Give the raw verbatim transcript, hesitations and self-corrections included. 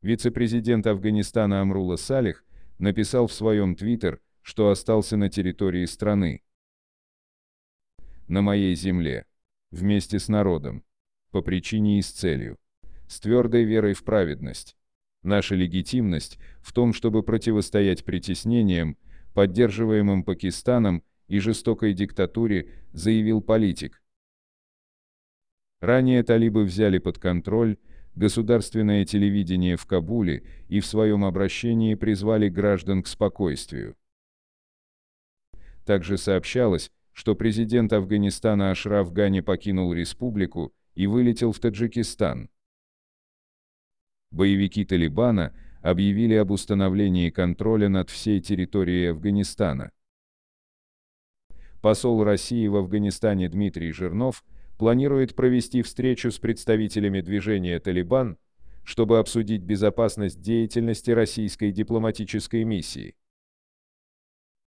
Вице-президент Афганистана Амрула Салих написал в своем твиттер, что остался на территории страны. На моей земле. Вместе с народом. По причине и с целью. С твердой верой в праведность. Наша легитимность в том, чтобы противостоять притеснениям, поддерживаемым Пакистаном и жестокой диктатуре, заявил политик. Ранее талибы взяли под контроль государственное телевидение в Кабуле и в своем обращении призвали граждан к спокойствию. Также сообщалось, что президент Афганистана Ашраф Гани покинул республику и вылетел в Таджикистан. Боевики Талибана объявили об установлении контроля над всей территорией Афганистана. Посол России в Афганистане Дмитрий Жирнов планирует провести встречу с представителями движения «Талибан», чтобы обсудить безопасность деятельности российской дипломатической миссии.